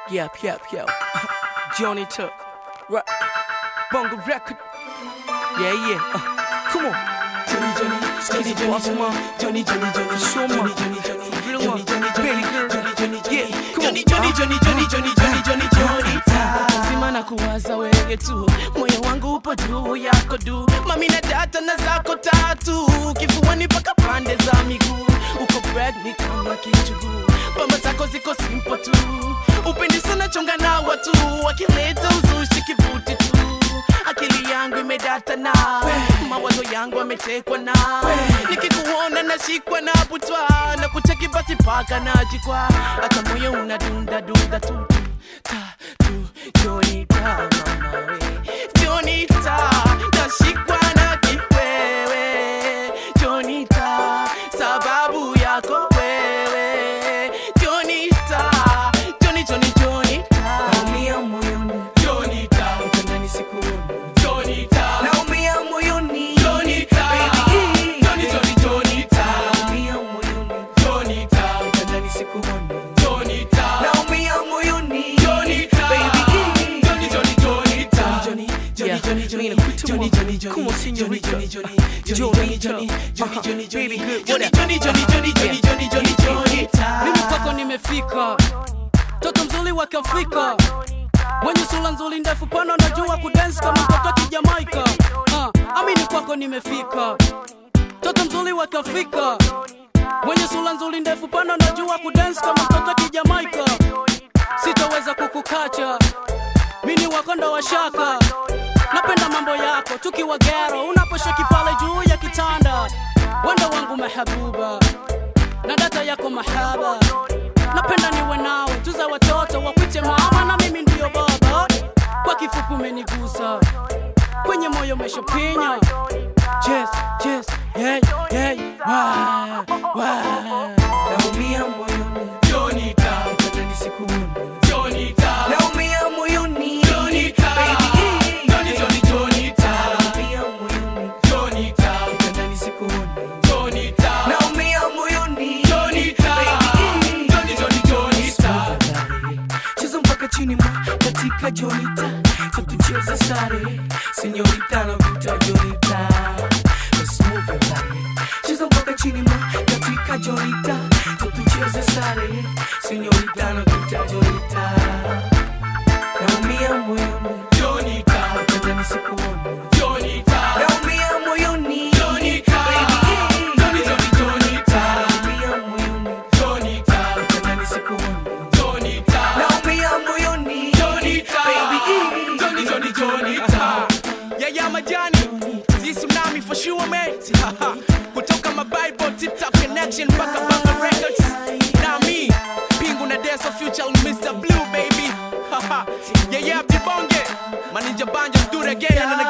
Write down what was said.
Yep. Johnny Tuck. Right. Bongo record. Yeah. Come on. Johnny, boss man. Johnny, for sure man. For real man. Baby girl. Yeah, come on. Johnny. Lazima na kuwaza wewe tu. Moyo wangu upo juu yako du. Mami na data na zako tatu. Kifuani paka pande za miguu. Uko pregnant kama kichuguu. Pamba zako ziko simple tu. Upendi sana chonga na watu. Wakileta uzushi kibuti tu. Akili yangu imedata na mawazo yangu ametekwa na nikikuona nashikwa na butwa na kucheki basi paka najikwa hata moyo unadunda tu Johnny ta mama we Johnny ta nashikwa na kiwewe Johnny ta sababu yako wewe Johnny ta Johnny ta naumia moyoni Johnny ta utangani sikuoni Come on, señorita. Johnny, baby, Johnny. Mimi kwako nimefika, toto mzuri wa Kiafrika, mwenye sura nzuri ndefu pana najua kudance kama mtoto kijamaika. Amini kwako nimefika, toto mzuri wa Kiafrika, mwenye sura nzuri ndefu pana najua kudance kama mtoto kijamaika. Sitaweza kukukacha, mimi wako ndo washaka. Napenda mambo yako, tukiwa ghetto, unaposheki pale juu ya kitanda. Wanda wangu mahabuba, na data yako mahaba. Napenda niwe nawe, tuza watoto, wakuite mama na mimi ndio baba. Kwa kifupi umenigusa, kwenye moyo umeshapinya. Yes, hey, wow. Naumia moyoni, Johnny ta, utadhani sikuoni. Johnny ta, naumia moyoni, Johnny ta, baby. Katika Johnita, tutucheze sare. Señorita na vuta Johnita, let's move your body. Cheza mpaka chini ma, katika Johnita, tutucheze sare. Señorita na vuta Johnita, naumia moyoni Johnita, utadhani sikuoni Johnita, naumia moyoni Johnita, baby. Johnita, naumia moyoni Johnita, utadhani sikuoni Johnita, naumia moyoni Yeah, majani Zi tsunami for sure, mate. Kutoka my Bible, tip-top connection Baka Banga Records. Now me, Pingu na Desa Future Mr. Blue, baby. Yeah, Abdi Bonge Maninja Banjo, do it again and again.